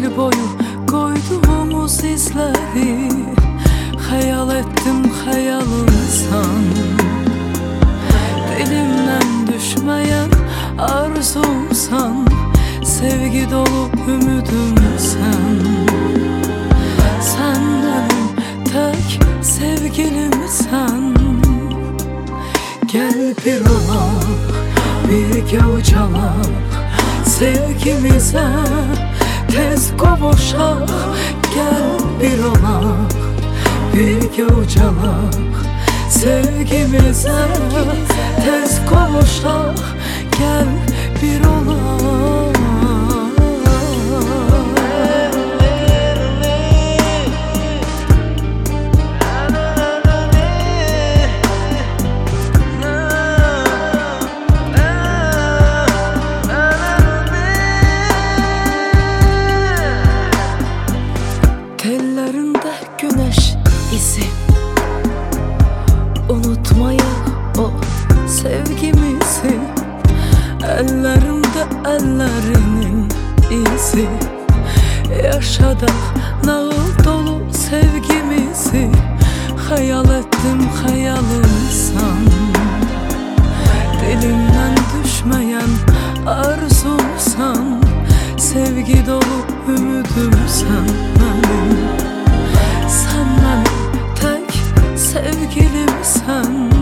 il boyu koyduğumuz izleri hayal ettim, hayalımsan. Dilimden düşmeyen arzumsan, sevgi dolu ümidimsen. Sen benim tek sevgilimsen. Gel bir olaq, birgə ucalaq, sevgimize tez qovuşaq. Gel bir olaq, birgə ucalaq, sevgimize tez qovuşaq. Gel bir olaq. Tellerinde güneş izi, unutmayaq o sevgimizi. Ellerimde ellerinin izi, yaşadık nağıl dolu sevgimizi. Hayal ettim, hayalımsan. Dilimden düşmeyen arzumsan, sevgi dolu ümidimsen benim. Sen benim tek sevgilimsen.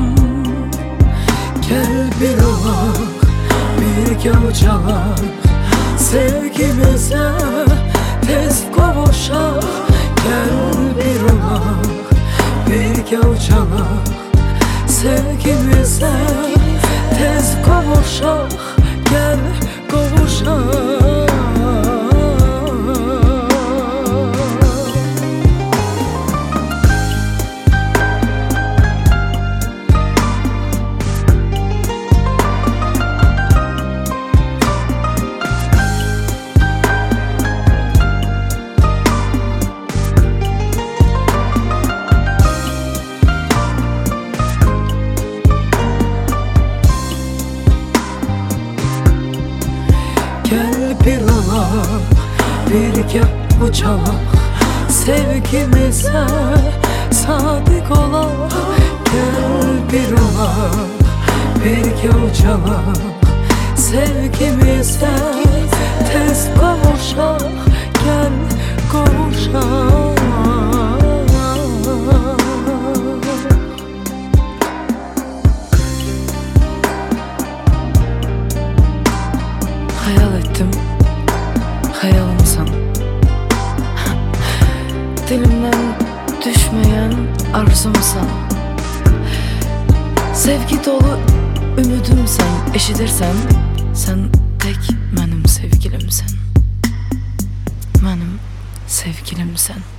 Gel bir olaq, birgə ucalaq, sevgimize tez qovuşaq. Gel bir olaq, birgə ucalaq, sevgimize tez qovuşaq. Gel qovuşaq. Gel bir olaq, birgə ucalaq, sevgimize sadık olaq. Gel bir olaq, birgə ucalaq, sevgimize tez qovuşaq. Gel qovuşaq. Hayal ettim, hayalımsan. Dilimden düşmeyen arzumsan. Sevgi dolu ümidimsen. Eşidirsen, sen tek benim sevgilimsen. Benim sevgilimsen.